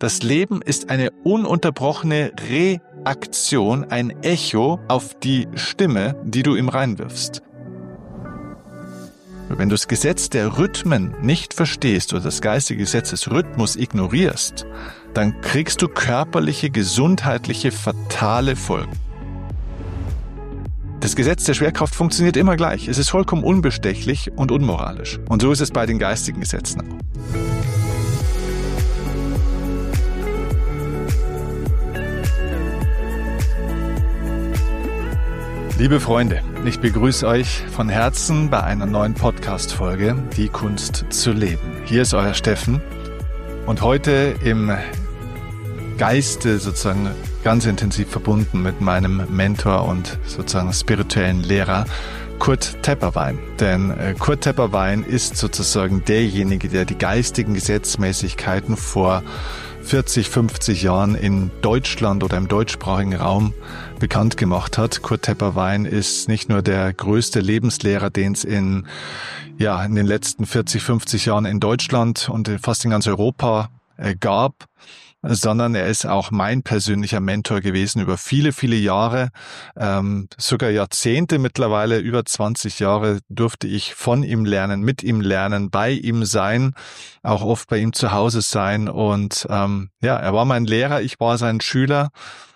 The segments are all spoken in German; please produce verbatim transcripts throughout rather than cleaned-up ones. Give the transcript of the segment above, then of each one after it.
Das Leben ist eine ununterbrochene Reaktion, ein Echo auf die Stimme, die du ihm reinwirfst. Wenn du das Gesetz der Rhythmen nicht verstehst oder das geistige Gesetz des Rhythmus ignorierst, dann kriegst du körperliche, gesundheitliche, fatale Folgen. Das Gesetz der Schwerkraft funktioniert immer gleich. Es ist vollkommen unbestechlich und unmoralisch. Und so ist es bei den geistigen Gesetzen auch. Liebe Freunde, ich begrüße euch von Herzen bei einer neuen Podcast-Folge, Die Kunst zu leben. Hier ist euer Steffen und heute im Geiste sozusagen ganz intensiv verbunden mit meinem Mentor und sozusagen spirituellen Lehrer Kurt Tepperwein. Denn Kurt Tepperwein ist sozusagen derjenige, der die geistigen Gesetzmäßigkeiten vor vierzig, fünfzig Jahren in Deutschland oder im deutschsprachigen Raum bekannt gemacht hat. Kurt Tepperwein ist nicht nur der größte Lebenslehrer, den es in, ja, in den letzten vierzig, fünfzig Jahren in Deutschland und fast in ganz Europa äh, gab, sondern er ist auch mein persönlicher Mentor gewesen über viele, viele Jahre, ähm, sogar Jahrzehnte mittlerweile, über zwanzig Jahre durfte ich von ihm lernen, mit ihm lernen, bei ihm sein, auch oft bei ihm zu Hause sein und ähm, ja, er war mein Lehrer, ich war sein Schüler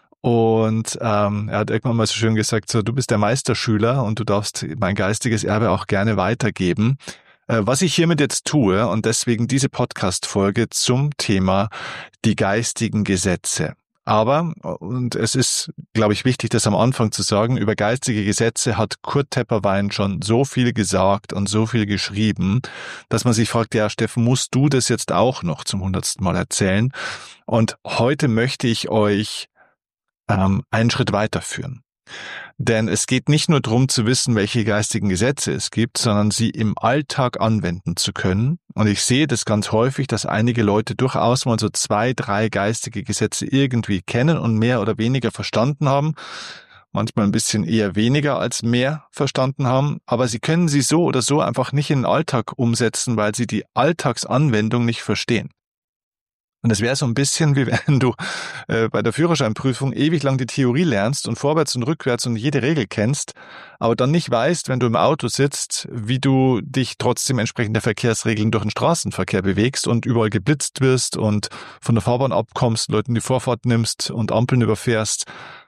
und ähm, er hat irgendwann mal so schön gesagt, so, du bist der Meisterschüler und du darfst mein geistiges Erbe auch gerne weitergeben. Was ich hiermit jetzt tue und deswegen diese Podcast-Folge zum Thema die geistigen Gesetze. Aber, und es ist, glaube ich, wichtig, das am Anfang zu sagen, über geistige Gesetze hat Kurt Tepperwein schon so viel gesagt und so viel geschrieben, dass man sich fragt, ja, Steffen, musst du das jetzt auch noch zum hundertsten Mal erzählen? Und heute möchte ich euch ähm, einen Schritt weiterführen. Denn es geht nicht nur darum zu wissen, welche geistigen Gesetze es gibt, sondern sie im Alltag anwenden zu können. Und ich sehe das ganz häufig, dass einige Leute durchaus mal so zwei, drei geistige Gesetze irgendwie kennen und mehr oder weniger verstanden haben. Manchmal ein bisschen eher weniger als mehr verstanden haben. Aber sie können sie so oder so einfach nicht in den Alltag umsetzen, weil sie die Alltagsanwendung nicht verstehen. Und es wäre so ein bisschen, wie wenn du äh, bei der Führerscheinprüfung ewig lang die Theorie lernst und vorwärts und rückwärts und jede Regel kennst, aber dann nicht weißt, wenn du im Auto sitzt, wie du dich trotzdem entsprechend der Verkehrsregeln durch den Straßenverkehr bewegst und überall geblitzt wirst und von der Fahrbahn abkommst, Leuten die Vorfahrt nimmst und Ampeln überfährst,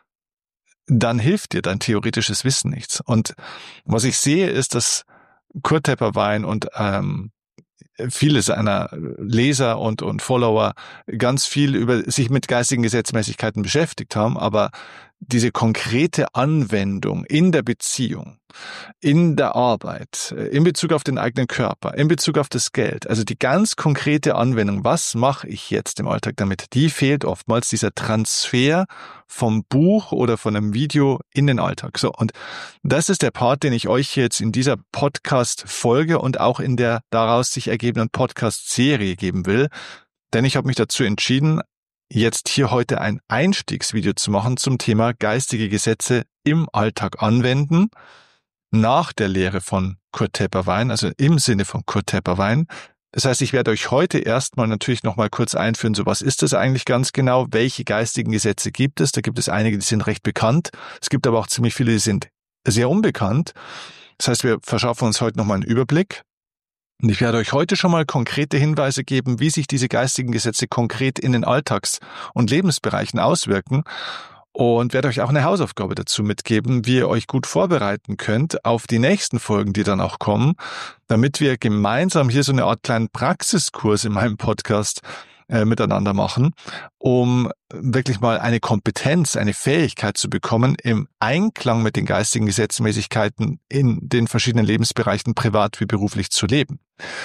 dann hilft dir dein theoretisches Wissen nichts. Und was ich sehe, ist, dass Kurt Tepperwein und ähm, viele seiner Leser und, und Follower ganz viel über sich mit geistigen Gesetzmäßigkeiten beschäftigt haben, aber diese konkrete Anwendung in der Beziehung, in der Arbeit, in Bezug auf den eigenen Körper, in Bezug auf das Geld, also die ganz konkrete Anwendung, was mache ich jetzt im Alltag damit, die fehlt oftmals, dieser Transfer vom Buch oder von einem Video in den Alltag. So, und das ist der Part, den ich euch jetzt in dieser Podcast-Folge und auch in der daraus sich ergebenden Podcast-Serie geben will, denn ich habe mich dazu entschieden, jetzt hier heute ein Einstiegsvideo zu machen zum Thema geistige Gesetze im Alltag anwenden, nach der Lehre von Kurt Tepperwein, also im Sinne von Kurt Tepperwein. Das heißt, ich werde euch heute erstmal natürlich nochmal kurz einführen, so was ist das eigentlich ganz genau, welche geistigen Gesetze gibt es? Da gibt es einige, die sind recht bekannt, es gibt aber auch ziemlich viele, die sind sehr unbekannt. Das heißt, wir verschaffen uns heute nochmal einen Überblick. Und ich werde euch heute schon mal konkrete Hinweise geben, wie sich diese geistigen Gesetze konkret in den Alltags- und Lebensbereichen auswirken und werde euch auch eine Hausaufgabe dazu mitgeben, wie ihr euch gut vorbereiten könnt auf die nächsten Folgen, die dann auch kommen, damit wir gemeinsam hier so eine Art kleinen Praxiskurs in meinem Podcast äh, miteinander machen, um wirklich mal eine Kompetenz, eine Fähigkeit zu bekommen, im Einklang mit den geistigen Gesetzmäßigkeiten in den verschiedenen Lebensbereichen privat wie beruflich zu leben.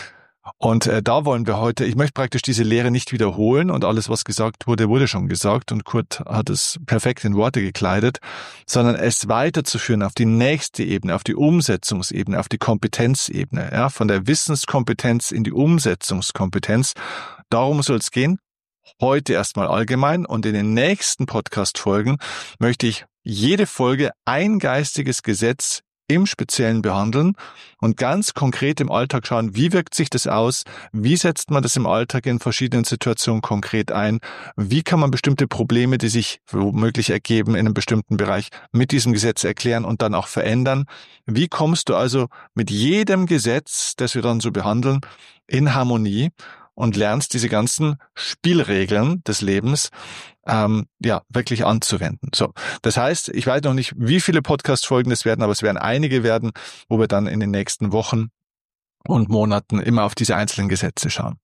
Und äh, da wollen wir heute, ich möchte praktisch diese Lehre nicht wiederholen und alles, was gesagt wurde, wurde schon gesagt und Kurt hat es perfekt in Worte gekleidet, sondern es weiterzuführen auf die nächste Ebene, auf die Umsetzungsebene, auf die Kompetenzebene, ja, von der Wissenskompetenz in die Umsetzungskompetenz. Darum soll es gehen. Heute erstmal allgemein und in den nächsten Podcast-Folgen möchte ich jede Folge ein geistiges Gesetz im Speziellen behandeln und ganz konkret im Alltag schauen, wie wirkt sich das aus, wie setzt man das im Alltag in verschiedenen Situationen konkret ein, wie kann man bestimmte Probleme, die sich womöglich ergeben in einem bestimmten Bereich, mit diesem Gesetz erklären und dann auch verändern. Wie kommst du also mit jedem Gesetz, das wir dann so behandeln, in Harmonie und lernst diese ganzen Spielregeln des Lebens ähm, ja wirklich anzuwenden. So, das heißt, ich weiß noch nicht, wie viele Podcast-Folgen das werden, aber es werden einige werden, wo wir dann in den nächsten Wochen und Monaten immer auf diese einzelnen Gesetze schauen.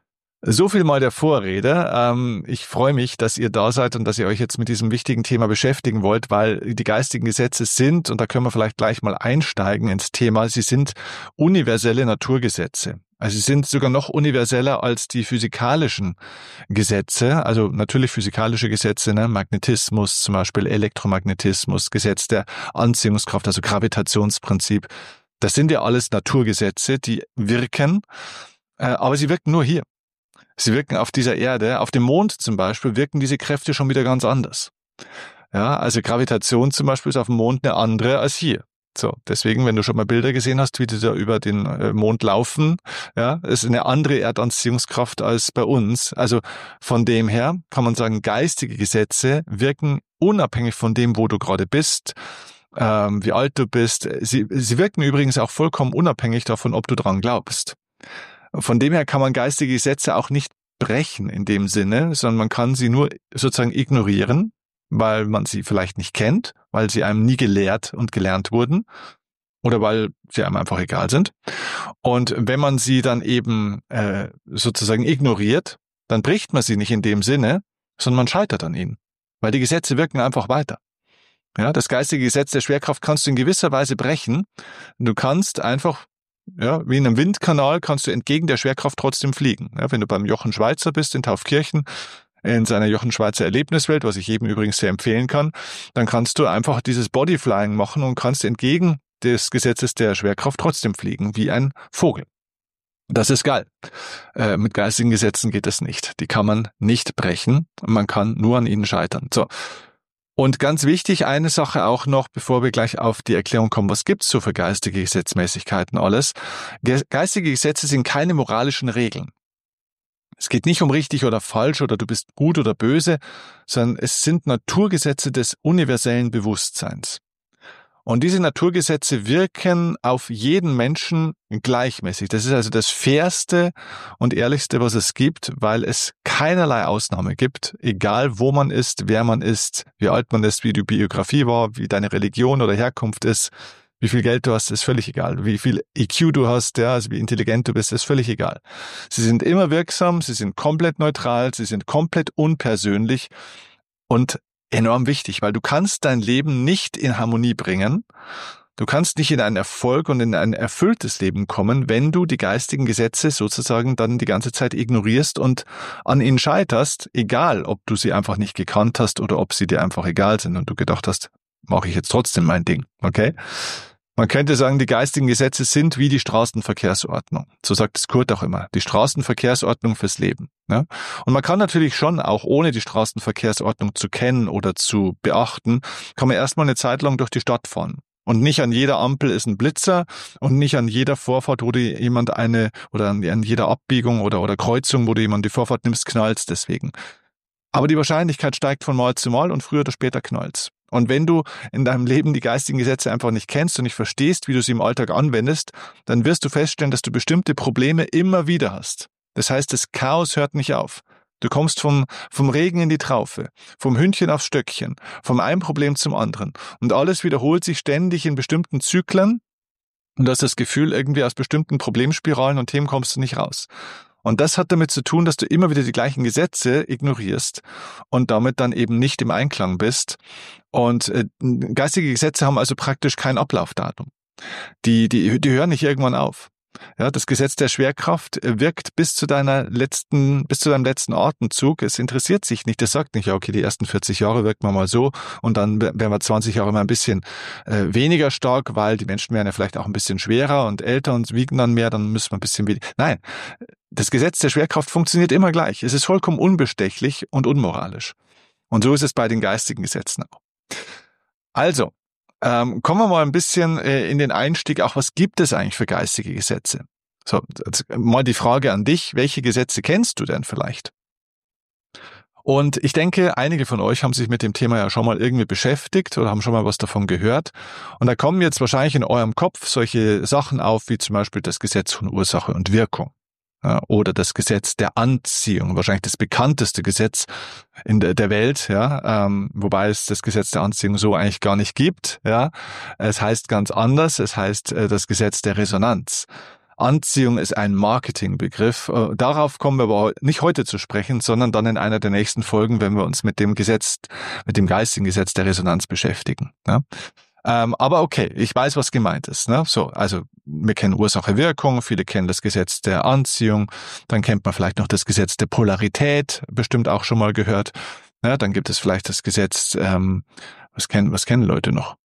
So viel mal der Vorrede. Ähm, ich freue mich, dass ihr da seid und dass ihr euch jetzt mit diesem wichtigen Thema beschäftigen wollt, weil die geistigen Gesetze sind, und da können wir vielleicht gleich mal einsteigen ins Thema, sie sind universelle Naturgesetze. Also sie sind sogar noch universeller als die physikalischen Gesetze, also natürlich physikalische Gesetze, ne? Magnetismus zum Beispiel, Elektromagnetismus, Gesetz der Anziehungskraft, also Gravitationsprinzip. Das sind ja alles Naturgesetze, die wirken, äh, aber sie wirken nur hier. Sie wirken auf dieser Erde, auf dem Mond zum Beispiel, wirken diese Kräfte schon wieder ganz anders. Ja, also Gravitation zum Beispiel ist auf dem Mond eine andere als hier. So, deswegen, wenn du schon mal Bilder gesehen hast, wie die da über den Mond laufen, ja, ist eine andere Erdanziehungskraft als bei uns. Also von dem her kann man sagen, geistige Gesetze wirken unabhängig von dem, wo du gerade bist, ähm, wie alt du bist. Sie, sie wirken übrigens auch vollkommen unabhängig davon, ob du dran glaubst. Von dem her kann man geistige Gesetze auch nicht brechen in dem Sinne, sondern man kann sie nur sozusagen ignorieren, weil man sie vielleicht nicht kennt, weil sie einem nie gelehrt und gelernt wurden oder weil sie einem einfach egal sind. Und wenn man sie dann eben äh, sozusagen ignoriert, dann bricht man sie nicht in dem Sinne, sondern man scheitert an ihnen, weil die Gesetze wirken einfach weiter. Ja, das geistige Gesetz der Schwerkraft kannst du in gewisser Weise brechen. Du kannst einfach, ja, wie in einem Windkanal kannst du entgegen der Schwerkraft trotzdem fliegen. Ja, wenn du beim Jochen Schweizer bist in Taufkirchen, in seiner Jochen Schweizer Erlebniswelt, was ich jedem übrigens sehr empfehlen kann, dann kannst du einfach dieses Bodyflying machen und kannst entgegen des Gesetzes der Schwerkraft trotzdem fliegen, wie ein Vogel. Das ist geil. Äh, mit geistigen Gesetzen geht es nicht. Die kann man nicht brechen. Man kann nur an ihnen scheitern. So. Und ganz wichtig, eine Sache auch noch, bevor wir gleich auf die Erklärung kommen, was gibt's so für geistige Gesetzmäßigkeiten alles? Ge- geistige Gesetze sind keine moralischen Regeln. Es geht nicht um richtig oder falsch oder du bist gut oder böse, sondern es sind Naturgesetze des universellen Bewusstseins. Und diese Naturgesetze wirken auf jeden Menschen gleichmäßig. Das ist also das Fairste und Ehrlichste, was es gibt, weil es keinerlei Ausnahme gibt, egal wo man ist, wer man ist, wie alt man ist, wie die Biografie war, wie deine Religion oder Herkunft ist. Wie viel Geld du hast, ist völlig egal. Wie viel I Q du hast, ja, also wie intelligent du bist, ist völlig egal. Sie sind immer wirksam, sie sind komplett neutral, sie sind komplett unpersönlich und enorm wichtig, weil du kannst dein Leben nicht in Harmonie bringen. Du kannst nicht in einen Erfolg und in ein erfülltes Leben kommen, wenn du die geistigen Gesetze sozusagen dann die ganze Zeit ignorierst und an ihnen scheiterst, egal ob du sie einfach nicht gekannt hast oder ob sie dir einfach egal sind und du gedacht hast, mache ich jetzt trotzdem mein Ding, okay? Man könnte sagen, die geistigen Gesetze sind wie die Straßenverkehrsordnung. So sagt es Kurt auch immer. Die Straßenverkehrsordnung fürs Leben. Ne? Und man kann natürlich schon, auch ohne die Straßenverkehrsordnung zu kennen oder zu beachten, kann man erstmal eine Zeit lang durch die Stadt fahren. Und nicht an jeder Ampel ist ein Blitzer und nicht an jeder Vorfahrt, wo dir jemand eine, oder an jeder Abbiegung oder, oder Kreuzung, wo du jemand die Vorfahrt nimmst, knallst deswegen. Aber die Wahrscheinlichkeit steigt von Mal zu Mal und früher oder später knallt's. Und wenn du in deinem Leben die geistigen Gesetze einfach nicht kennst und nicht verstehst, wie du sie im Alltag anwendest, dann wirst du feststellen, dass du bestimmte Probleme immer wieder hast. Das heißt, das Chaos hört nicht auf. Du kommst vom, vom Regen in die Traufe, vom Hündchen aufs Stöckchen, vom einen Problem zum anderen. Und alles wiederholt sich ständig in bestimmten Zyklen. Und du hast das Gefühl, irgendwie aus bestimmten Problemspiralen und Themen kommst du nicht raus. Und das hat damit zu tun, dass du immer wieder die gleichen Gesetze ignorierst und damit dann eben nicht im Einklang bist. Und äh, geistige Gesetze haben also praktisch kein Ablaufdatum. Die, die, die hören nicht irgendwann auf. Ja, das Gesetz der Schwerkraft wirkt bis zu deiner letzten, bis zu deinem letzten Atemzug. Es interessiert sich nicht. Es sagt nicht, ja, okay, die ersten vierzig Jahre wirkt man mal so und dann werden wir zwanzig Jahre mal ein bisschen äh, weniger stark, weil die Menschen werden ja vielleicht auch ein bisschen schwerer und älter und wiegen dann mehr, dann müssen wir ein bisschen weniger. Nein, das Gesetz der Schwerkraft funktioniert immer gleich. Es ist vollkommen unbestechlich und unmoralisch. Und so ist es bei den geistigen Gesetzen auch. Also, Ähm, kommen wir mal ein bisschen äh, in den Einstieg, auch was gibt es eigentlich für geistige Gesetze? So, jetzt mal die Frage an dich, welche Gesetze kennst du denn vielleicht? Und ich denke, einige von euch haben sich mit dem Thema ja schon mal irgendwie beschäftigt oder haben schon mal was davon gehört. Und da kommen jetzt wahrscheinlich in eurem Kopf solche Sachen auf, wie zum Beispiel das Gesetz von Ursache und Wirkung. Ja, oder das Gesetz der Anziehung, wahrscheinlich das bekannteste Gesetz in der, der Welt, ja, ähm, wobei es das Gesetz der Anziehung so eigentlich gar nicht gibt. Ja, es heißt ganz anders. Es heißt äh, das Gesetz der Resonanz. Anziehung ist ein Marketingbegriff. Äh, darauf kommen wir aber nicht heute zu sprechen, sondern dann in einer der nächsten Folgen, wenn wir uns mit dem Gesetz, mit dem geistigen Gesetz der Resonanz beschäftigen. Ja. Ähm, aber okay, ich weiß, was gemeint ist. Ne? So, also wir kennen Ursache-Wirkung, viele kennen das Gesetz der Anziehung, dann kennt man vielleicht noch das Gesetz der Polarität, bestimmt auch schon mal gehört. Ja, dann gibt es vielleicht das Gesetz, ähm, was kennen, was kennen Leute noch?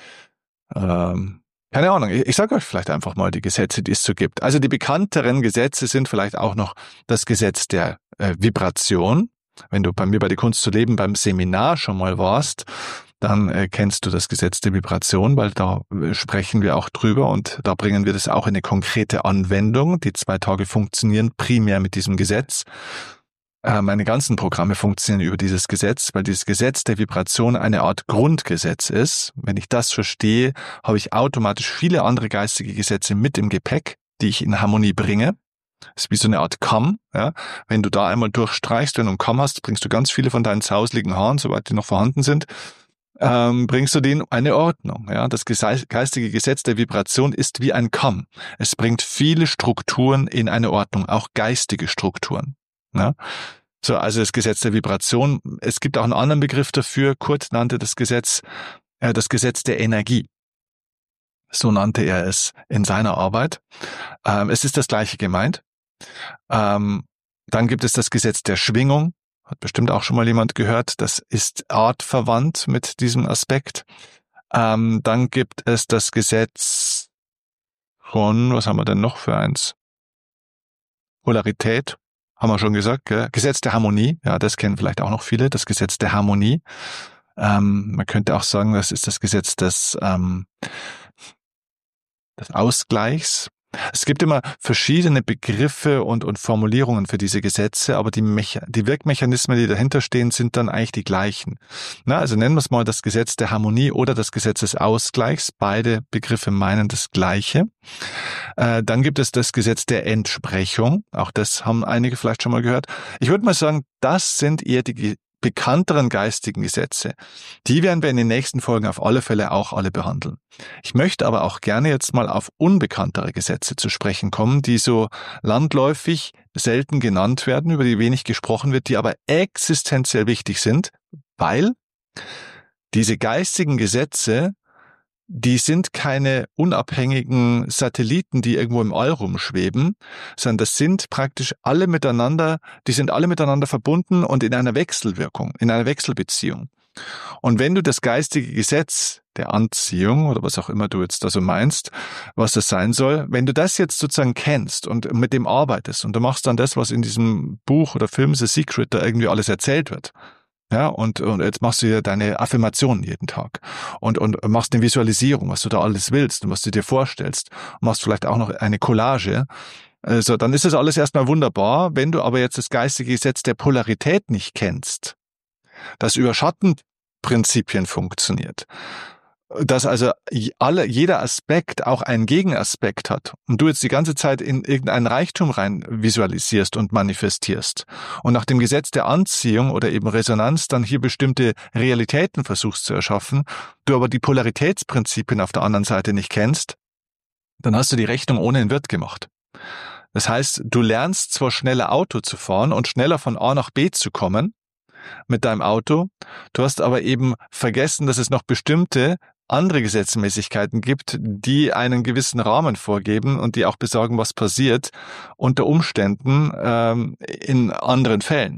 Ähm, keine Ahnung, ich, ich sage euch vielleicht einfach mal die Gesetze, die es so gibt. Also die bekannteren Gesetze sind vielleicht auch noch das Gesetz der äh, Vibration. Wenn du bei mir bei die Kunst zu leben beim Seminar schon mal warst, dann äh, kennst du das Gesetz der Vibration, weil da äh, sprechen wir auch drüber und da bringen wir das auch in eine konkrete Anwendung. Die zwei Tage funktionieren primär mit diesem Gesetz. Äh, meine ganzen Programme funktionieren über dieses Gesetz, weil dieses Gesetz der Vibration eine Art Grundgesetz ist. Wenn ich das verstehe, habe ich automatisch viele andere geistige Gesetze mit im Gepäck, die ich in Harmonie bringe. Das ist wie so eine Art Kamm. Ja? Wenn du da einmal durchstreichst, wenn du einen Kamm hast, bringst du ganz viele von deinen zauseligen Haaren, soweit die noch vorhanden sind, ähm, bringst du denen eine Ordnung. Ja? Das geistige Gesetz der Vibration ist wie ein Kamm. Es bringt viele Strukturen in eine Ordnung, auch geistige Strukturen. Ja? So, also das Gesetz der Vibration. Es gibt auch einen anderen Begriff dafür. Kurt nannte das Gesetz äh, das Gesetz der Energie. So nannte er es in seiner Arbeit. Ähm, es ist das Gleiche gemeint. Ähm, dann gibt es das Gesetz der Schwingung. Hat bestimmt auch schon mal jemand gehört. Das ist artverwandt mit diesem Aspekt. Ähm, dann gibt es das Gesetz von, was haben wir denn noch für eins? Polarität, haben wir schon gesagt. Gell? Gesetz der Harmonie, ja, das kennen vielleicht auch noch viele. Das Gesetz der Harmonie. Ähm, man könnte auch sagen, das ist das Gesetz des, ähm, des Ausgleichs. Es gibt immer verschiedene Begriffe und, und Formulierungen für diese Gesetze, aber die, Mecha- die Wirkmechanismen, die dahinter stehen, sind dann eigentlich die gleichen. Na, also nennen wir es mal das Gesetz der Harmonie oder das Gesetz des Ausgleichs. Beide Begriffe meinen das Gleiche. Äh, dann gibt es das Gesetz der Entsprechung. Auch das haben einige vielleicht schon mal gehört. Ich würde mal sagen, das sind eher die bekannteren geistigen Gesetze. Die werden wir in den nächsten Folgen auf alle Fälle auch alle behandeln. Ich möchte aber auch gerne jetzt mal auf unbekanntere Gesetze zu sprechen kommen, die so landläufig selten genannt werden, über die wenig gesprochen wird, die aber existenziell wichtig sind, weil diese geistigen Gesetze, die sind keine unabhängigen Satelliten, die irgendwo im All rumschweben, sondern das sind praktisch alle miteinander, die sind alle miteinander verbunden und in einer Wechselwirkung, in einer Wechselbeziehung. Und wenn du das geistige Gesetz der Anziehung oder was auch immer du jetzt da so meinst, was das sein soll, wenn du das jetzt sozusagen kennst und mit dem arbeitest und du machst dann das, was in diesem Buch oder Film The Secret da irgendwie alles erzählt wird, ja, und, und jetzt machst du ja deine Affirmationen jeden Tag und, und machst eine Visualisierung, was du da alles willst und was du dir vorstellst. Und machst vielleicht auch noch eine Collage. Also dann ist das alles erstmal wunderbar. Wenn du aber jetzt das geistige Gesetz der Polarität nicht kennst, das über Schattenprinzipien funktioniert, dass also alle, jeder Aspekt auch einen Gegenaspekt hat und du jetzt die ganze Zeit in irgendeinen Reichtum rein visualisierst und manifestierst und nach dem Gesetz der Anziehung oder eben Resonanz dann hier bestimmte Realitäten versuchst zu erschaffen, du aber die Polaritätsprinzipien auf der anderen Seite nicht kennst, dann hast du die Rechnung ohne einen Wirt gemacht. Das heißt, du lernst zwar schneller Auto zu fahren und schneller von A nach B zu kommen mit deinem Auto, du hast aber eben vergessen, dass es noch bestimmte andere Gesetzmäßigkeiten gibt, die einen gewissen Rahmen vorgeben und die auch besagen, was passiert unter Umständen ähm, in anderen Fällen.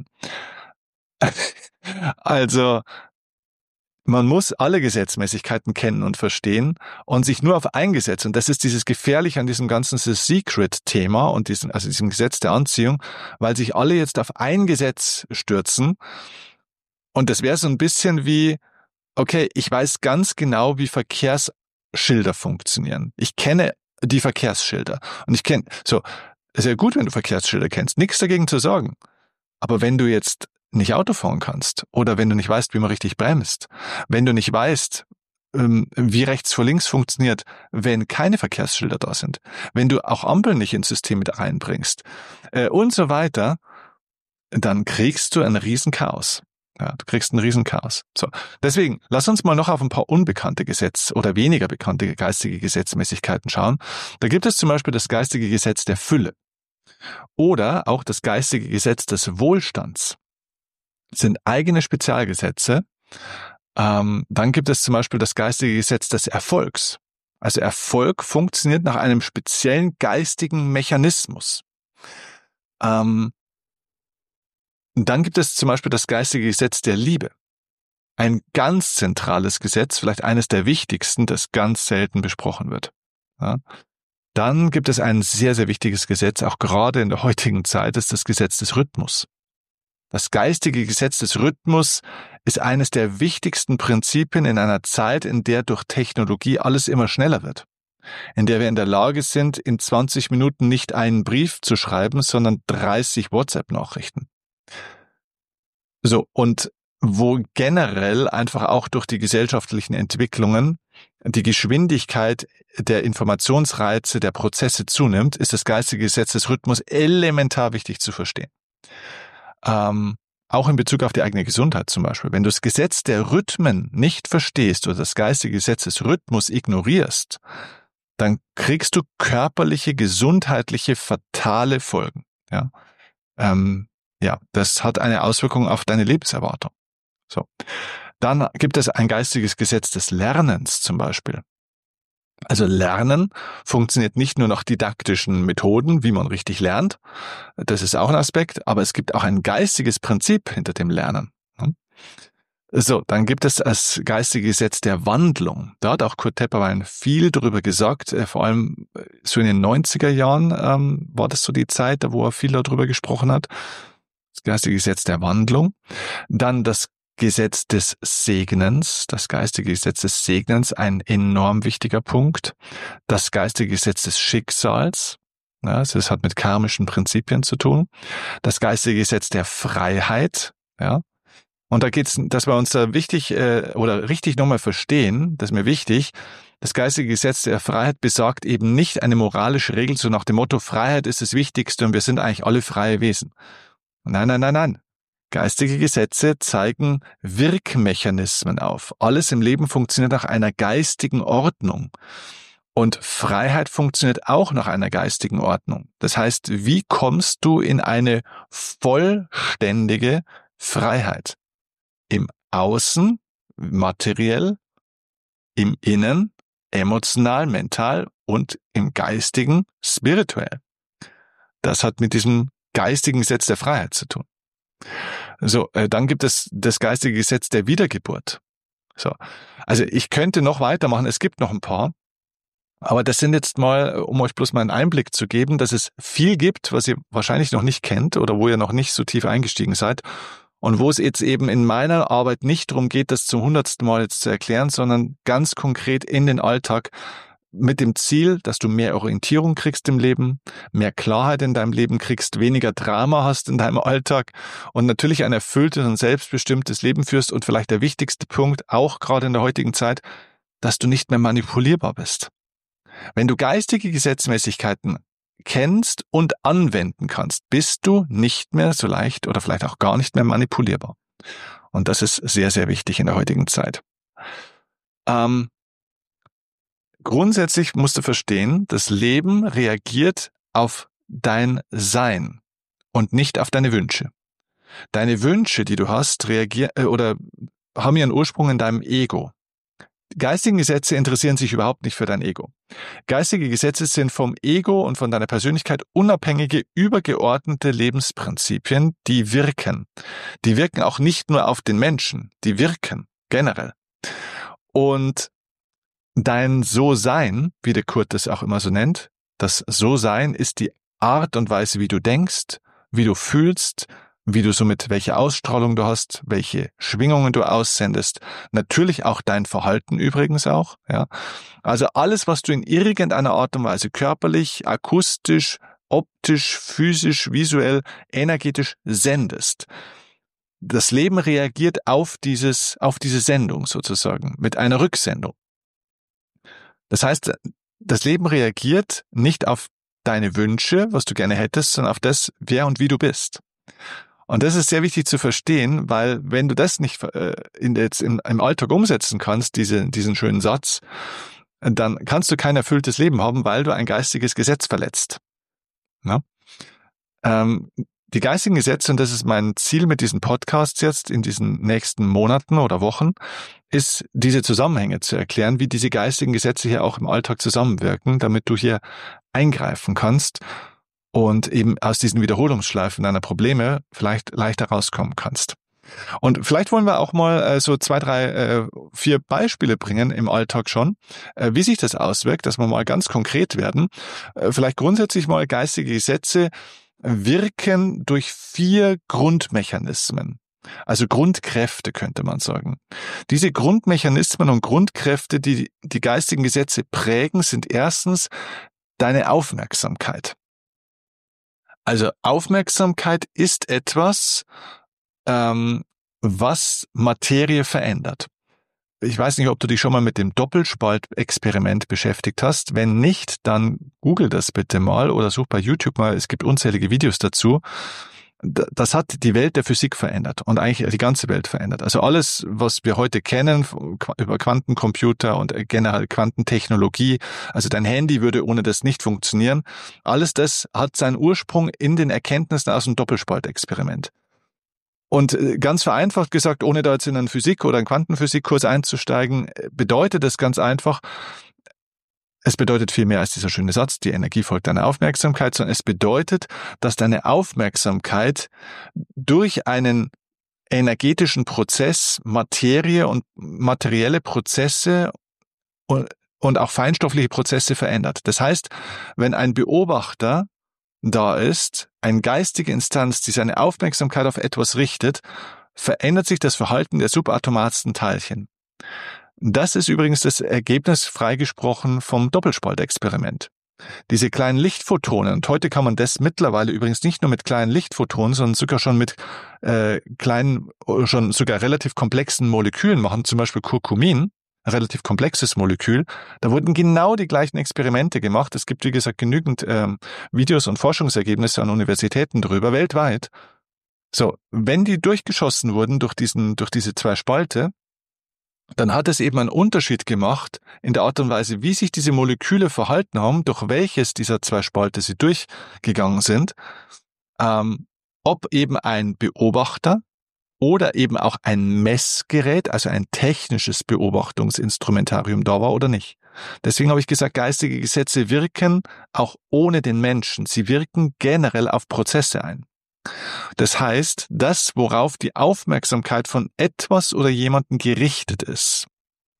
Also man muss alle Gesetzmäßigkeiten kennen und verstehen und sich nur auf ein Gesetz, und das ist dieses Gefährliche an diesem ganzen The Secret-Thema und diesem, also diesem Gesetz der Anziehung, weil sich alle jetzt auf ein Gesetz stürzen und das wäre so ein bisschen wie okay, ich weiß ganz genau, wie Verkehrsschilder funktionieren. Ich kenne die Verkehrsschilder. Und ich kenne, so, ist ja gut, wenn du Verkehrsschilder kennst. Nichts dagegen zu sagen. Aber wenn du jetzt nicht Auto fahren kannst oder wenn du nicht weißt, wie man richtig bremst, wenn du nicht weißt, wie rechts vor links funktioniert, wenn keine Verkehrsschilder da sind, wenn du auch Ampeln nicht ins System mit reinbringst äh, und so weiter, dann kriegst du ein Riesenchaos. Ja, du kriegst ein Riesenchaos. So, deswegen, lass uns mal noch auf ein paar unbekannte Gesetze oder weniger bekannte geistige Gesetzmäßigkeiten schauen. Da gibt es zum Beispiel das geistige Gesetz der Fülle oder auch das geistige Gesetz des Wohlstands. Das sind eigene Spezialgesetze. Ähm, dann gibt es zum Beispiel das geistige Gesetz des Erfolgs. Also Erfolg funktioniert nach einem speziellen geistigen Mechanismus. Ähm, dann gibt es zum Beispiel das geistige Gesetz der Liebe. Ein ganz zentrales Gesetz, vielleicht eines der wichtigsten, das ganz selten besprochen wird. Ja. Dann gibt es ein sehr, sehr wichtiges Gesetz, auch gerade in der heutigen Zeit, ist das Gesetz des Rhythmus. Das geistige Gesetz des Rhythmus ist eines der wichtigsten Prinzipien in einer Zeit, in der durch Technologie alles immer schneller wird. In der wir in der Lage sind, in zwanzig Minuten nicht einen Brief zu schreiben, sondern dreißig WhatsApp-Nachrichten. So, und wo generell einfach auch durch die gesellschaftlichen Entwicklungen die Geschwindigkeit der Informationsreize, der Prozesse zunimmt, ist das geistige Gesetz des Rhythmus elementar wichtig zu verstehen. Ähm, auch in Bezug auf die eigene Gesundheit zum Beispiel. Wenn du das Gesetz der Rhythmen nicht verstehst oder das geistige Gesetz des Rhythmus ignorierst, dann kriegst du körperliche, gesundheitliche, fatale Folgen. Ja, ähm, ja, das hat eine Auswirkung auf deine Lebenserwartung. So, dann gibt es ein geistiges Gesetz des Lernens zum Beispiel. Also Lernen funktioniert nicht nur nach didaktischen Methoden, wie man richtig lernt. Das ist auch ein Aspekt, aber es gibt auch ein geistiges Prinzip hinter dem Lernen. So, dann gibt es das geistige Gesetz der Wandlung. Da hat auch Kurt Tepperwein viel drüber gesagt, vor allem so in den neunziger Jahren ähm, war das so die Zeit, wo er viel darüber gesprochen hat. Das geistige Gesetz der Wandlung. Dann das Gesetz des Segnens, das geistige Gesetz des Segnens, ein enorm wichtiger Punkt. Das geistige Gesetz des Schicksals, ja, das hat mit karmischen Prinzipien zu tun. Das geistige Gesetz der Freiheit, ja. Und da geht's, dass wir uns da wichtig äh, oder richtig nochmal verstehen, das ist mir wichtig. Das geistige Gesetz der Freiheit besagt eben nicht eine moralische Regel, so nach dem Motto, Freiheit ist das Wichtigste und wir sind eigentlich alle freie Wesen. Nein, nein, nein, nein. Geistige Gesetze zeigen Wirkmechanismen auf. Alles im Leben funktioniert nach einer geistigen Ordnung. Und Freiheit funktioniert auch nach einer geistigen Ordnung. Das heißt, wie kommst du in eine vollständige Freiheit? Im Außen, materiell, im Innen, emotional, mental und im Geistigen, spirituell. Das hat mit diesem geistigen Gesetz der Freiheit zu tun. So, äh, dann gibt es das geistige Gesetz der Wiedergeburt. So, also ich könnte noch weitermachen, es gibt noch ein paar, aber das sind jetzt mal, um euch bloß mal einen Einblick zu geben, dass es viel gibt, was ihr wahrscheinlich noch nicht kennt oder wo ihr noch nicht so tief eingestiegen seid und wo es jetzt eben in meiner Arbeit nicht darum geht, das zum hundertsten Mal jetzt zu erklären, sondern ganz konkret in den Alltag mit dem Ziel, dass du mehr Orientierung kriegst im Leben, mehr Klarheit in deinem Leben kriegst, weniger Drama hast in deinem Alltag und natürlich ein erfülltes und selbstbestimmtes Leben führst und vielleicht der wichtigste Punkt, auch gerade in der heutigen Zeit, dass du nicht mehr manipulierbar bist. Wenn du geistige Gesetzmäßigkeiten kennst und anwenden kannst, bist du nicht mehr so leicht oder vielleicht auch gar nicht mehr manipulierbar. Und das ist sehr, sehr wichtig in der heutigen Zeit. Ähm, Grundsätzlich musst du verstehen, das Leben reagiert auf dein Sein und nicht auf deine Wünsche. Deine Wünsche, die du hast, reagieren äh, oder haben ihren Ursprung in deinem Ego. Geistige Gesetze interessieren sich überhaupt nicht für dein Ego. Geistige Gesetze sind vom Ego und von deiner Persönlichkeit unabhängige, übergeordnete Lebensprinzipien, die wirken. Die wirken auch nicht nur auf den Menschen, die wirken generell. Und dein So-Sein, wie der Kurt das auch immer so nennt, das So-Sein ist die Art und Weise, wie du denkst, wie du fühlst, wie du somit, welche Ausstrahlung du hast, welche Schwingungen du aussendest. Natürlich auch dein Verhalten übrigens auch, ja. Also alles, was du in irgendeiner Art und Weise körperlich, akustisch, optisch, physisch, visuell, energetisch sendest. Das Leben reagiert auf dieses, auf diese Sendung sozusagen, mit einer Rücksendung. Das heißt, das Leben reagiert nicht auf deine Wünsche, was du gerne hättest, sondern auf das, wer und wie du bist. Und das ist sehr wichtig zu verstehen, weil wenn du das nicht äh, in, jetzt im, im Alltag umsetzen kannst, diese, diesen schönen Satz, dann kannst du kein erfülltes Leben haben, weil du ein geistiges Gesetz verletzt. Ja? Ähm, die geistigen Gesetze, und das ist mein Ziel mit diesen Podcasts jetzt in diesen nächsten Monaten oder Wochen, ist, diese Zusammenhänge zu erklären, wie diese geistigen Gesetze hier auch im Alltag zusammenwirken, damit du hier eingreifen kannst und eben aus diesen Wiederholungsschleifen deiner Probleme vielleicht leichter rauskommen kannst. Und vielleicht wollen wir auch mal äh, so zwei, drei, äh, vier Beispiele bringen im Alltag schon, äh, wie sich das auswirkt, dass wir mal ganz konkret werden. Äh, vielleicht grundsätzlich mal geistige Gesetze wirken durch vier Grundmechanismen. Also Grundkräfte könnte man sagen. Diese Grundmechanismen und Grundkräfte, die die geistigen Gesetze prägen, sind erstens deine Aufmerksamkeit. Also Aufmerksamkeit ist etwas, ähm, was Materie verändert. Ich weiß nicht, ob du dich schon mal mit dem Doppelspaltexperiment beschäftigt hast. Wenn nicht, dann google das bitte mal oder such bei YouTube mal. Es gibt unzählige Videos dazu. Das hat die Welt der Physik verändert und eigentlich die ganze Welt verändert. Also alles, was wir heute kennen über Quantencomputer und generell Quantentechnologie, also dein Handy würde ohne das nicht funktionieren. Alles das hat seinen Ursprung in den Erkenntnissen aus dem Doppelspaltexperiment. Und ganz vereinfacht gesagt, ohne da jetzt in einen Physik- oder einen Quantenphysikkurs einzusteigen, bedeutet das ganz einfach, es bedeutet viel mehr als dieser schöne Satz, die Energie folgt deiner Aufmerksamkeit, sondern es bedeutet, dass deine Aufmerksamkeit durch einen energetischen Prozess Materie und materielle Prozesse und, und auch feinstoffliche Prozesse verändert. Das heißt, wenn ein Beobachter da ist, eine geistige Instanz, die seine Aufmerksamkeit auf etwas richtet, verändert sich das Verhalten der subatomarsten Teilchen. Das ist übrigens das Ergebnis freigesprochen vom Doppelspaltexperiment. Diese kleinen Lichtphotonen, und heute kann man das mittlerweile übrigens nicht nur mit kleinen Lichtphotonen, sondern sogar schon mit äh, kleinen, schon sogar relativ komplexen Molekülen machen, zum Beispiel Curcumin, ein relativ komplexes Molekül. Da wurden genau die gleichen Experimente gemacht. Es gibt, wie gesagt, genügend ähm, Videos und Forschungsergebnisse an Universitäten darüber, weltweit. So, wenn die durchgeschossen wurden durch diesen, durch diese zwei Spalte, dann hat es eben einen Unterschied gemacht in der Art und Weise, wie sich diese Moleküle verhalten haben, durch welches dieser zwei Spalte sie durchgegangen sind, ähm, ob eben ein Beobachter oder eben auch ein Messgerät, also ein technisches Beobachtungsinstrumentarium da war oder nicht. Deswegen habe ich gesagt, geistige Gesetze wirken auch ohne den Menschen. Sie wirken generell auf Prozesse ein. Das heißt, das, worauf die Aufmerksamkeit von etwas oder jemandem gerichtet ist,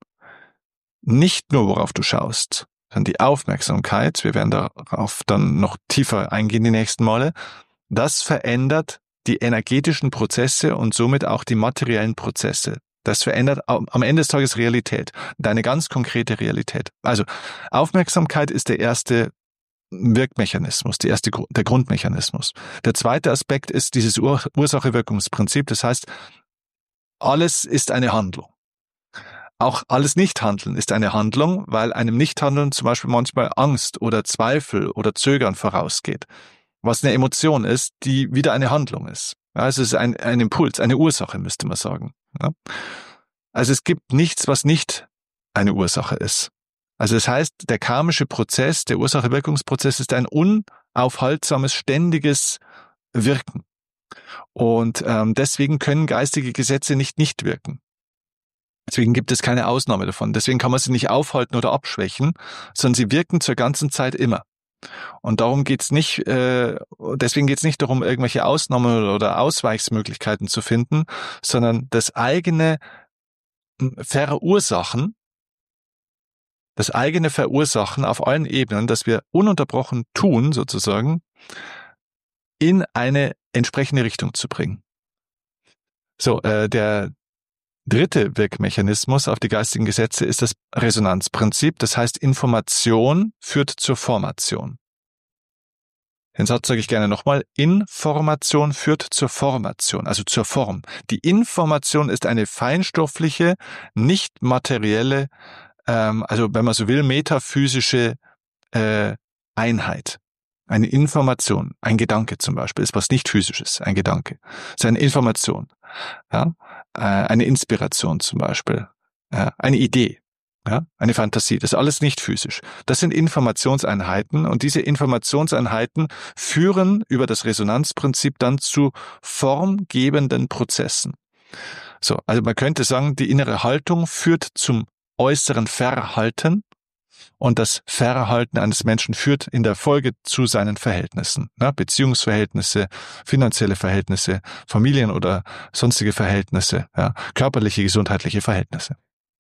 nicht nur worauf du schaust, sondern die Aufmerksamkeit, wir werden darauf dann noch tiefer eingehen die nächsten Male, das verändert die energetischen Prozesse und somit auch die materiellen Prozesse. Das verändert am Ende des Tages Realität, deine ganz konkrete Realität. Also Aufmerksamkeit ist der erste Wirkmechanismus, die erste, der Grundmechanismus. Der zweite Aspekt ist dieses Ur- Ursache-Wirkungsprinzip. Das heißt, alles ist eine Handlung. Auch alles Nichthandeln ist eine Handlung, weil einem Nichthandeln zum Beispiel manchmal Angst oder Zweifel oder Zögern vorausgeht. Was eine Emotion ist, die wieder eine Handlung ist. Also es ist ein, ein Impuls, eine Ursache, müsste man sagen. Ja? Also es gibt nichts, was nicht eine Ursache ist. Also das heißt, der karmische Prozess, der Ursache-Wirkungsprozess ist ein unaufhaltsames, ständiges Wirken. Und ähm, deswegen können geistige Gesetze nicht nicht wirken. Deswegen gibt es keine Ausnahme davon. Deswegen kann man sie nicht aufhalten oder abschwächen, sondern sie wirken zur ganzen Zeit immer. Und darum geht's nicht, äh, deswegen geht's nicht darum, irgendwelche Ausnahmen oder Ausweichsmöglichkeiten zu finden, sondern das eigene Verursachen, das eigene Verursachen auf allen Ebenen, dass wir ununterbrochen tun, sozusagen, in eine entsprechende Richtung zu bringen. So, äh, der dritte Wirkmechanismus auf die geistigen Gesetze ist das Resonanzprinzip. Das heißt, Information führt zur Formation. Den Satz sage ich gerne nochmal. Information führt zur Formation, also zur Form. Die Information ist eine feinstoffliche, nicht materielle, ähm, also wenn man so will, metaphysische äh, Einheit. Eine Information, ein Gedanke zum Beispiel, ist was nicht physisches, ein Gedanke. Das ist eine Information, ja, äh, eine Inspiration zum Beispiel, äh, eine Idee. Ja, eine Fantasie, das ist alles nicht physisch. Das sind Informationseinheiten und diese Informationseinheiten führen über das Resonanzprinzip dann zu formgebenden Prozessen. So, also man könnte sagen, die innere Haltung führt zum äußeren Verhalten und das Verhalten eines Menschen führt in der Folge zu seinen Verhältnissen, ne? Beziehungsverhältnisse, finanzielle Verhältnisse, Familien- oder sonstige Verhältnisse, ja? Körperliche, gesundheitliche Verhältnisse.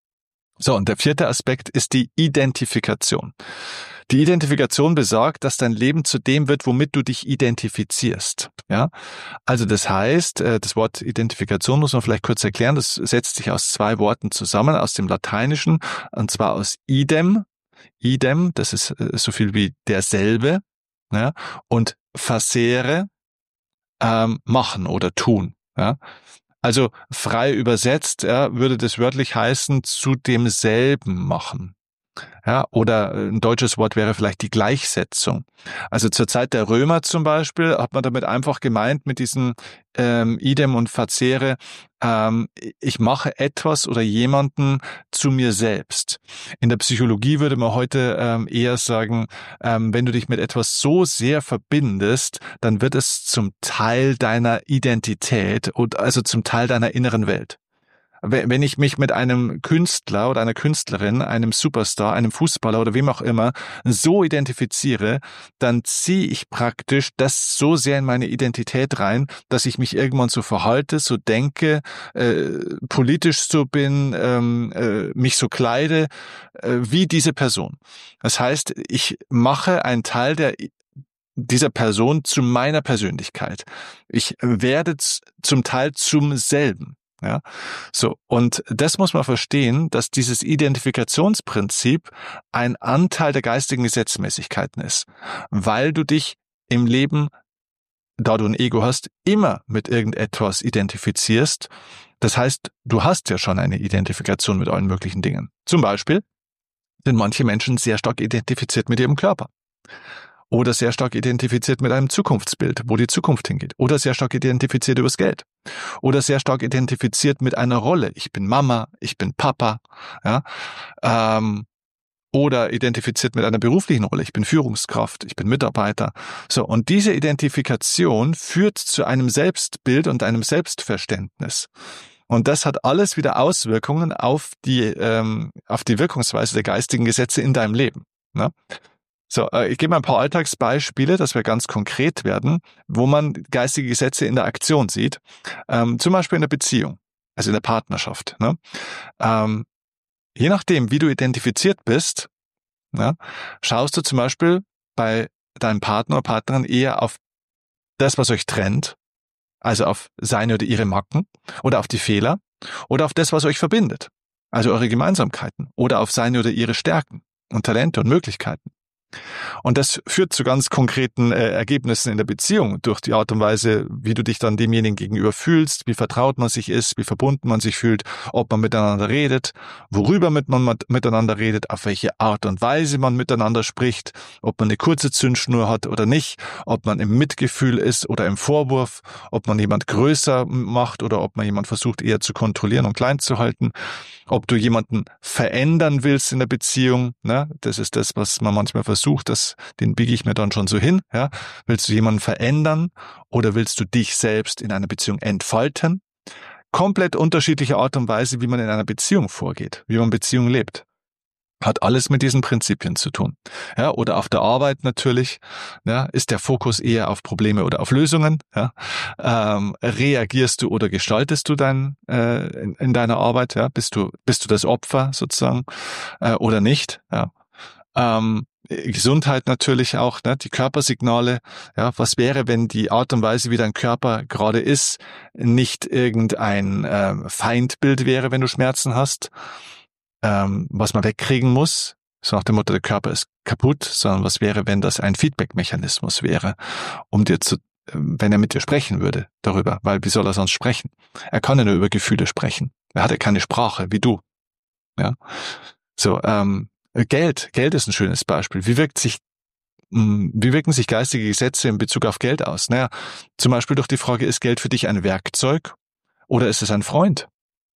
So, und der vierte Aspekt ist die Identifikation. Die Identifikation besagt, dass dein Leben zu dem wird, womit du dich identifizierst. Ja, also das heißt, das Wort Identifikation muss man vielleicht kurz erklären. Das setzt sich aus zwei Worten zusammen, aus dem Lateinischen, und zwar aus idem. Idem, das ist so viel wie derselbe, ja, und facere, ähm, machen oder tun. Ja. Also frei übersetzt, ja, würde das wörtlich heißen, zu demselben machen. Ja, oder ein deutsches Wort wäre vielleicht die Gleichsetzung. Also zur Zeit der Römer zum Beispiel hat man damit einfach gemeint, mit diesen ähm, idem und facere, ähm, ich mache etwas oder jemanden zu mir selbst. In der Psychologie würde man heute ähm, eher sagen, ähm, wenn du dich mit etwas so sehr verbindest, dann wird es zum Teil deiner Identität und also zum Teil deiner inneren Welt. Wenn ich mich mit einem Künstler oder einer Künstlerin, einem Superstar, einem Fußballer oder wem auch immer so identifiziere, dann ziehe ich praktisch das so sehr in meine Identität rein, dass ich mich irgendwann so verhalte, so denke, äh, politisch so bin, ähm, äh, mich so kleide, äh, wie diese Person. Das heißt, ich mache einen Teil der dieser Person zu meiner Persönlichkeit. Ich werde zum Teil zum selben. Ja, so. Und das muss man verstehen, dass dieses Identifikationsprinzip ein Anteil der geistigen Gesetzmäßigkeiten ist, weil du dich im Leben, da du ein Ego hast, immer mit irgendetwas identifizierst. Das heißt, du hast ja schon eine Identifikation mit allen möglichen Dingen. Zum Beispiel sind manche Menschen sehr stark identifiziert mit ihrem Körper. Oder sehr stark identifiziert mit einem Zukunftsbild, wo die Zukunft hingeht. Oder sehr stark identifiziert übers Geld. Oder sehr stark identifiziert mit einer Rolle. Ich bin Mama, ich bin Papa. Ja, ähm, oder identifiziert mit einer beruflichen Rolle. Ich bin Führungskraft, ich bin Mitarbeiter. So, und diese Identifikation führt zu einem Selbstbild und einem Selbstverständnis. Und das hat alles wieder Auswirkungen auf die, ähm, auf die Wirkungsweise der geistigen Gesetze in deinem Leben. Ne? So, ich gebe mal ein paar Alltagsbeispiele, dass wir ganz konkret werden, wo man geistige Gesetze in der Aktion sieht. Ähm, zum Beispiel in der Beziehung, also in der Partnerschaft. Ne? Ähm, je nachdem, wie du identifiziert bist, ne, schaust du zum Beispiel bei deinem Partner oder Partnerin eher auf das, was euch trennt, also auf seine oder ihre Macken oder auf die Fehler oder auf das, was euch verbindet, also eure Gemeinsamkeiten oder auf seine oder ihre Stärken und Talente und Möglichkeiten. Und das führt zu ganz konkreten äh, Ergebnissen in der Beziehung durch die Art und Weise, wie du dich dann demjenigen gegenüber fühlst, wie vertraut man sich ist, wie verbunden man sich fühlt, ob man miteinander redet, worüber mit man miteinander redet, auf welche Art und Weise man miteinander spricht, ob man eine kurze Zündschnur hat oder nicht, ob man im Mitgefühl ist oder im Vorwurf, ob man jemand größer macht oder ob man jemand versucht eher zu kontrollieren und klein zu halten, ob du jemanden verändern willst in der Beziehung, ne? Das ist das, was man manchmal versucht, das, den biege ich mir dann schon so hin, ja? Willst du jemanden verändern oder willst du dich selbst in einer Beziehung entfalten? Komplett unterschiedliche Art und Weise, wie man in einer Beziehung vorgeht, wie man Beziehung lebt. Hat alles mit diesen Prinzipien zu tun. Ja, oder auf der Arbeit natürlich, ja, ist der Fokus eher auf Probleme oder auf Lösungen. Ja, ähm, reagierst du oder gestaltest du dein äh, in, in deiner Arbeit? Ja, bist du bist du das Opfer sozusagen äh, oder nicht? Ja, ähm, Gesundheit natürlich auch, ne? Die Körpersignale. Ja, was wäre, wenn die Art und Weise, wie dein Körper gerade ist, nicht irgendein äh, Feindbild wäre, wenn du Schmerzen hast, ähm, was man wegkriegen muss, so nach dem Motto, der Körper ist kaputt, sondern was wäre, wenn das ein Feedback-Mechanismus wäre, um dir zu, wenn er mit dir sprechen würde darüber, weil wie soll er sonst sprechen? Er kann ja nur über Gefühle sprechen. Er hat ja keine Sprache, wie du. Ja, so, ähm, Geld. Geld ist ein schönes Beispiel. Wie wirkt sich, mh, wie wirken sich geistige Gesetze in Bezug auf Geld aus? Naja, zum Beispiel durch die Frage, ist Geld für dich ein Werkzeug oder ist es ein Freund?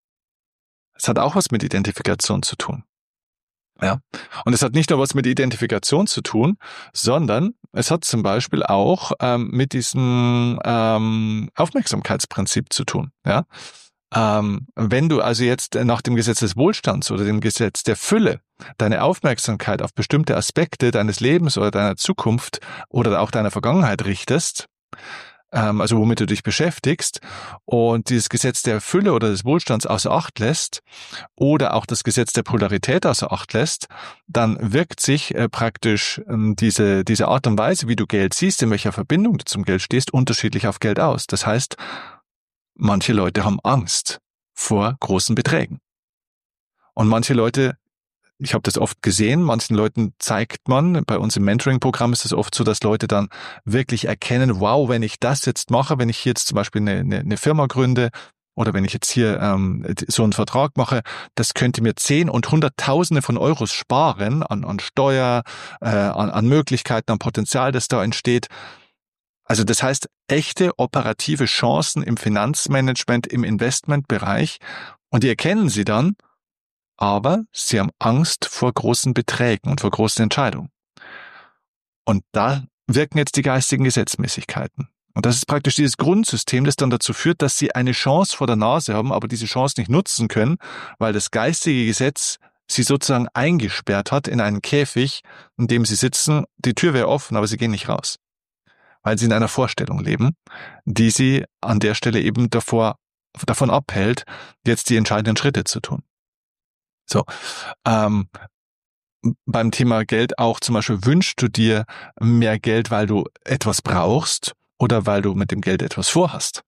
Es hat auch was mit Identifikation zu tun. Ja. Und es hat nicht nur was mit Identifikation zu tun, sondern es hat zum Beispiel auch ähm, mit diesem ähm, Aufmerksamkeitsprinzip zu tun. Ja. Ähm, wenn du also jetzt nach dem Gesetz des Wohlstands oder dem Gesetz der Fülle deine Aufmerksamkeit auf bestimmte Aspekte deines Lebens oder deiner Zukunft oder auch deiner Vergangenheit richtest, ähm, also womit du dich beschäftigst, und dieses Gesetz der Fülle oder des Wohlstands außer Acht lässt oder auch das Gesetz der Polarität außer Acht lässt, dann wirkt sich äh, praktisch ähm, diese, diese Art und Weise, wie du Geld siehst, in welcher Verbindung du zum Geld stehst, unterschiedlich auf Geld aus. Das heißt, manche Leute haben Angst vor großen Beträgen. Und manche Leute, ich habe das oft gesehen, manchen Leuten zeigt man, bei uns im Mentoring-Programm ist es oft so, dass Leute dann wirklich erkennen, wow, wenn ich das jetzt mache, wenn ich hier jetzt zum Beispiel eine, eine, eine Firma gründe oder wenn ich jetzt hier ähm, so einen Vertrag mache, das könnte mir zehn und hunderttausende von Euros sparen an, an Steuer, äh, an, an Möglichkeiten, an Potenzial, das da entsteht. Also das heißt, echte operative Chancen im Finanzmanagement, im Investmentbereich, und die erkennen sie dann, aber sie haben Angst vor großen Beträgen und vor großen Entscheidungen. Und da wirken jetzt die geistigen Gesetzmäßigkeiten. Und das ist praktisch dieses Grundsystem, das dann dazu führt, dass sie eine Chance vor der Nase haben, aber diese Chance nicht nutzen können, weil das geistige Gesetz sie sozusagen eingesperrt hat in einen Käfig, in dem sie sitzen. Die Tür wäre offen, aber sie gehen nicht raus, weil sie in einer Vorstellung leben, die sie an der Stelle eben davor, davon abhält, jetzt die entscheidenden Schritte zu tun. So, ähm, beim Thema Geld auch zum Beispiel, wünschst du dir mehr Geld, weil du etwas brauchst oder weil du mit dem Geld etwas vorhast?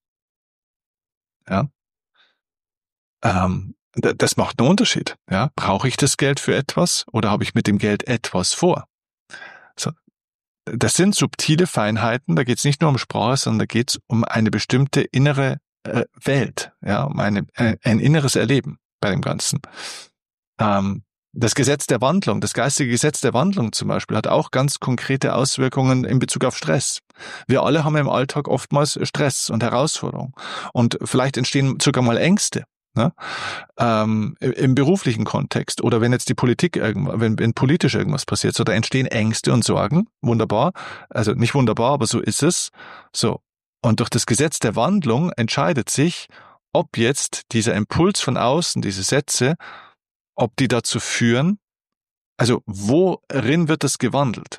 Ja, ähm, d- das macht einen Unterschied. Ja, brauche ich das Geld für etwas oder habe ich mit dem Geld etwas vor? So, das sind subtile Feinheiten. Da geht es nicht nur um Sprache, sondern da geht es um eine bestimmte innere äh, Welt, ja, um eine, äh, ein inneres Erleben bei dem Ganzen. Ähm, das Gesetz der Wandlung, das geistige Gesetz der Wandlung zum Beispiel, hat auch ganz konkrete Auswirkungen in Bezug auf Stress. Wir alle haben im Alltag oftmals Stress und Herausforderungen. Und vielleicht entstehen sogar mal Ängste, ne? Ähm, im beruflichen Kontext oder wenn jetzt die Politik, irgendwas, wenn, wenn politisch irgendwas passiert, so, da entstehen Ängste und Sorgen. Wunderbar. Also nicht wunderbar, aber so ist es. So. Und durch das Gesetz der Wandlung entscheidet sich, ob jetzt dieser Impuls von außen, diese Sätze, ob die dazu führen, also worin wird das gewandelt?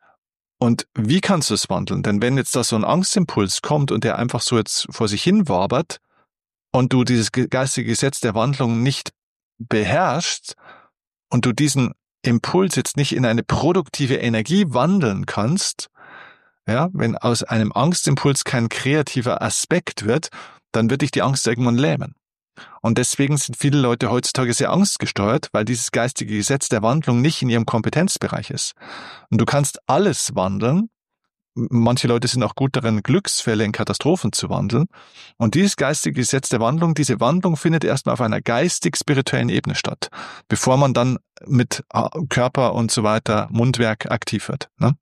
Und wie kannst du es wandeln? Denn wenn jetzt da so ein Angstimpuls kommt und der einfach so jetzt vor sich hin wabert und du dieses geistige Gesetz der Wandlung nicht beherrschst und du diesen Impuls jetzt nicht in eine produktive Energie wandeln kannst, ja, wenn aus einem Angstimpuls kein kreativer Aspekt wird, dann wird dich die Angst irgendwann lähmen. Und deswegen sind viele Leute heutzutage sehr angstgesteuert, weil dieses geistige Gesetz der Wandlung nicht in ihrem Kompetenzbereich ist. Und du kannst alles wandeln. Manche Leute sind auch gut darin, Glücksfälle in Katastrophen zu wandeln. Und dieses geistige Gesetz der Wandlung, diese Wandlung findet erstmal auf einer geistig-spirituellen Ebene statt, bevor man dann mit Körper und so weiter, Mundwerk aktiv wird, ne?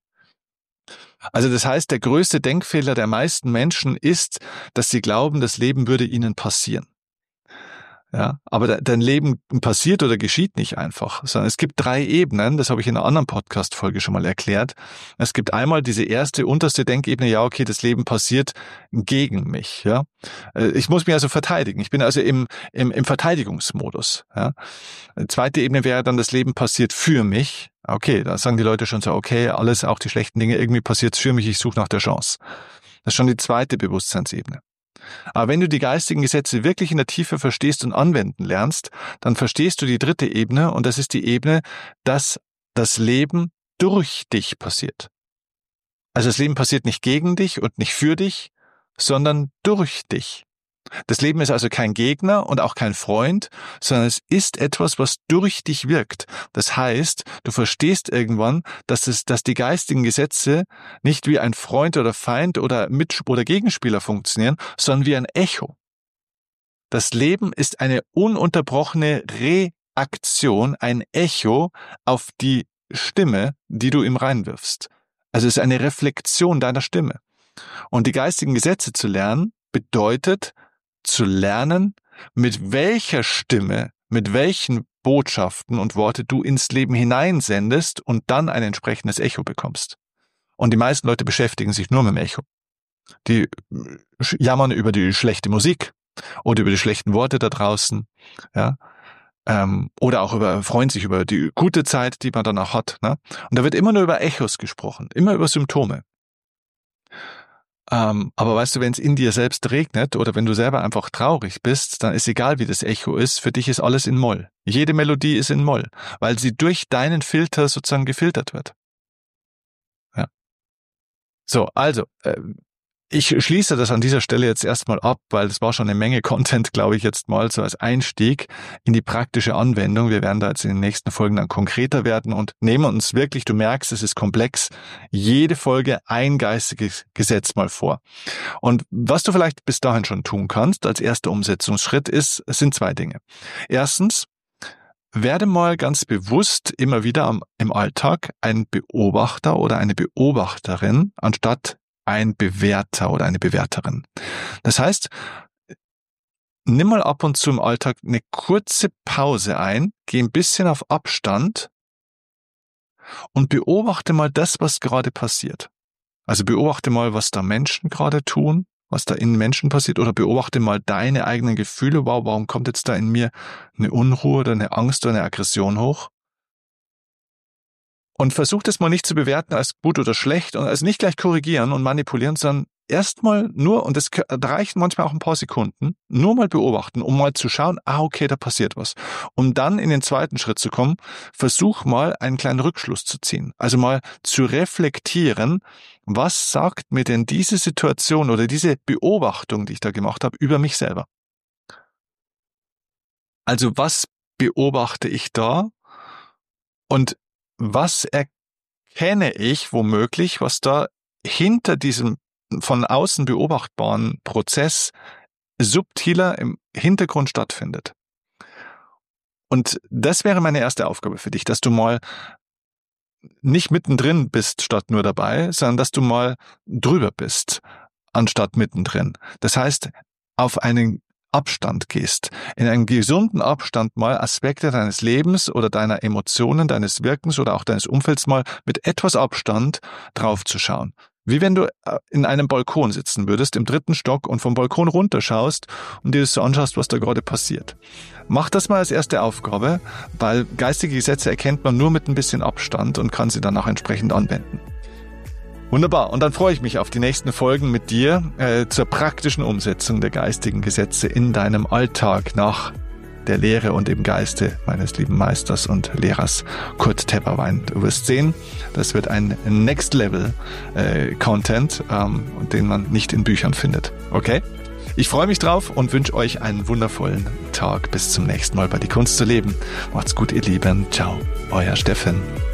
Also das heißt, der größte Denkfehler der meisten Menschen ist, dass sie glauben, das Leben würde ihnen passieren. Ja, aber dein Leben passiert oder geschieht nicht einfach, sondern es gibt drei Ebenen, das habe ich in einer anderen Podcast-Folge schon mal erklärt. Es gibt einmal diese erste, unterste Denkebene, ja, okay, das Leben passiert gegen mich, ja. Ich muss mich also verteidigen, ich bin also im, im, im Verteidigungsmodus, ja. Die zweite Ebene wäre dann, das Leben passiert für mich. Okay, da sagen die Leute schon so, okay, alles, auch die schlechten Dinge, irgendwie passiert es für mich, ich suche nach der Chance. Das ist schon die zweite Bewusstseinsebene. Aber wenn du die geistigen Gesetze wirklich in der Tiefe verstehst und anwenden lernst, dann verstehst du die dritte Ebene, und das ist die Ebene, dass das Leben durch dich passiert. Also das Leben passiert nicht gegen dich und nicht für dich, sondern durch dich. Das Leben ist also kein Gegner und auch kein Freund, sondern es ist etwas, was durch dich wirkt. Das heißt, du verstehst irgendwann, dass es, dass die geistigen Gesetze nicht wie ein Freund oder Feind oder Mit- oder Gegenspieler funktionieren, sondern wie ein Echo. Das Leben ist eine ununterbrochene Reaktion, ein Echo auf die Stimme, die du ihm reinwirfst. Also es ist eine Reflexion deiner Stimme. Und die geistigen Gesetze zu lernen, bedeutet, zu lernen, mit welcher Stimme, mit welchen Botschaften und Worte du ins Leben hineinsendest und dann ein entsprechendes Echo bekommst. Und die meisten Leute beschäftigen sich nur mit dem Echo. Die jammern über die schlechte Musik oder über die schlechten Worte da draußen, ja, ähm, oder auch über, freuen sich über die gute Zeit, die man dann auch hat, ne? Und da wird immer nur über Echos gesprochen, immer über Symptome. Ähm, aber weißt du, wenn es in dir selbst regnet oder wenn du selber einfach traurig bist, dann ist egal, wie das Echo ist, für dich ist alles in Moll. Jede Melodie ist in Moll, weil sie durch deinen Filter sozusagen gefiltert wird. Ja. So, also, äh, ich schließe das an dieser Stelle jetzt erstmal ab, weil das war schon eine Menge Content, glaube ich, jetzt mal so als Einstieg in die praktische Anwendung. Wir werden da jetzt in den nächsten Folgen dann konkreter werden und nehmen uns wirklich, du merkst, es ist komplex, jede Folge ein geistiges Gesetz mal vor. Und was du vielleicht bis dahin schon tun kannst, als erster Umsetzungsschritt ist, es sind zwei Dinge. Erstens, werde mal ganz bewusst immer wieder am, im Alltag ein Beobachter oder eine Beobachterin anstatt ein Bewerter oder eine Bewerterin. Das heißt, nimm mal ab und zu im Alltag eine kurze Pause ein, geh ein bisschen auf Abstand und beobachte mal das, was gerade passiert. Also beobachte mal, was da Menschen gerade tun, was da in Menschen passiert, oder beobachte mal deine eigenen Gefühle. Wow, warum kommt jetzt da in mir eine Unruhe oder eine Angst oder eine Aggression hoch? Und versuch das mal nicht zu bewerten als gut oder schlecht und also nicht gleich korrigieren und manipulieren, sondern erstmal nur, und das reicht manchmal auch ein paar Sekunden, nur mal beobachten, um mal zu schauen, ah, okay, da passiert was. Um dann in den zweiten Schritt zu kommen, versuch mal einen kleinen Rückschluss zu ziehen. Also mal zu reflektieren, was sagt mir denn diese Situation oder diese Beobachtung, die ich da gemacht habe, über mich selber? Also was beobachte ich da? Und was erkenne ich womöglich, was da hinter diesem von außen beobachtbaren Prozess subtiler im Hintergrund stattfindet? Und das wäre meine erste Aufgabe für dich, dass du mal nicht mittendrin bist statt nur dabei, sondern dass du mal drüber bist anstatt mittendrin. Das heißt, auf einen Abstand gehst, in einen gesunden Abstand mal Aspekte deines Lebens oder deiner Emotionen, deines Wirkens oder auch deines Umfelds mal mit etwas Abstand draufzuschauen. Wie wenn du in einem Balkon sitzen würdest, im dritten Stock und vom Balkon runterschaust und dir das so anschaust, was da gerade passiert. Mach das mal als erste Aufgabe, weil geistige Gesetze erkennt man nur mit ein bisschen Abstand und kann sie dann auch entsprechend anwenden. Wunderbar. Und dann freue ich mich auf die nächsten Folgen mit dir äh, zur praktischen Umsetzung der geistigen Gesetze in deinem Alltag nach der Lehre und im Geiste meines lieben Meisters und Lehrers Kurt Tepperwein. Du wirst sehen, das wird ein Next-Level-Content, äh, ähm, den man nicht in Büchern findet. Okay? Ich freue mich drauf und wünsche euch einen wundervollen Tag. Bis zum nächsten Mal bei Die Kunst zu leben. Macht's gut, ihr Lieben. Ciao, euer Steffen.